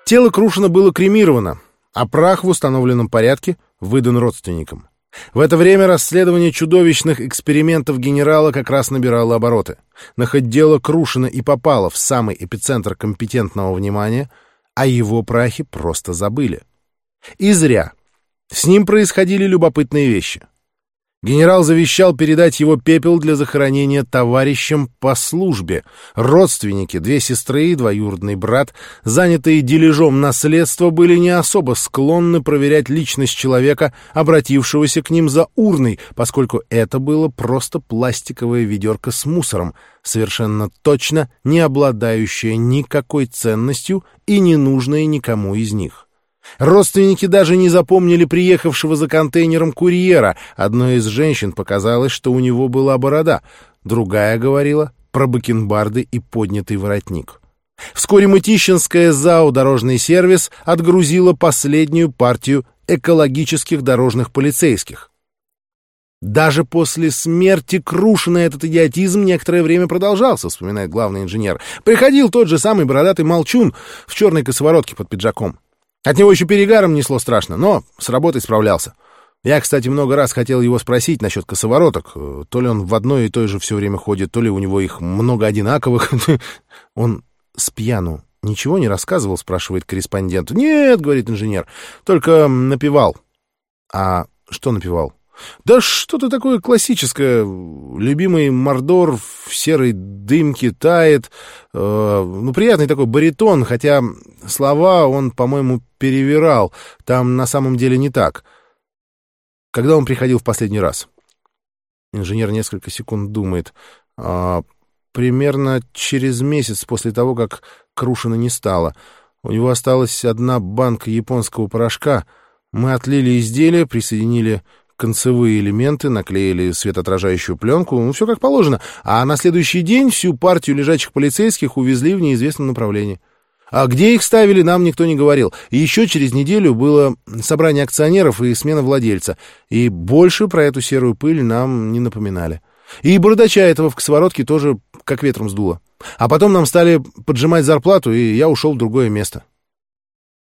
Тело Крушина было кремировано, а прах в установленном порядке выдан родственникам. В это время расследование чудовищных экспериментов генерала как раз набирало обороты. Но хоть дело Крушина и попало в самый эпицентр компетентного внимания, о его прахе просто забыли. И зря. С ним происходили любопытные вещи. Генерал завещал передать его пепел для захоронения товарищам по службе. Родственники, 2 сестры и двоюродный брат, занятые дележом наследства, были не особо склонны проверять личность человека, обратившегося к ним за урной, поскольку это было просто пластиковое ведерко с мусором, совершенно точно не обладающее никакой ценностью и не нужное никому из них. Родственники даже не запомнили приехавшего за контейнером курьера. Одной из женщин показалось, что у него была борода, другая говорила про бакенбарды и поднятый воротник. Вскоре Мытищинская ЗАО «Дорожный сервис» отгрузила последнюю партию экологических дорожных полицейских. Даже после смерти Крушина этот идиотизм некоторое время продолжался, вспоминает главный инженер. Приходил тот же самый бородатый молчун в черной косоворотке под пиджаком. От него еще перегаром несло страшно, но с работой справлялся. Я, кстати, много раз хотел его спросить насчет косовороток. То ли он в одной и той же все время ходит, то ли у него их много одинаковых. Он спьяну ничего не рассказывал, спрашивает корреспондент. Нет, говорит инженер, только напевал. А что напевал? Да что-то такое классическое. Любимый Мордор в серой дымке тает. Приятный такой баритон, хотя слова он, по-моему, перевирал. Там на самом деле не так. Когда он приходил в последний раз? Инженер несколько секунд думает. Примерно через месяц после того, как Крушина не стало. У него осталась одна банка японского порошка. Мы отлили изделие, присоединили концевые элементы, наклеили светоотражающую пленку, все как положено, а на следующий день всю партию лежачих полицейских увезли в неизвестном направлении. А где их ставили, нам никто не говорил. И еще через неделю было собрание акционеров и смена владельца, и больше про эту серую пыль нам не напоминали. И бардача этого в косоворотке тоже как ветром сдуло. А потом нам стали поджимать зарплату, и я ушел в другое место.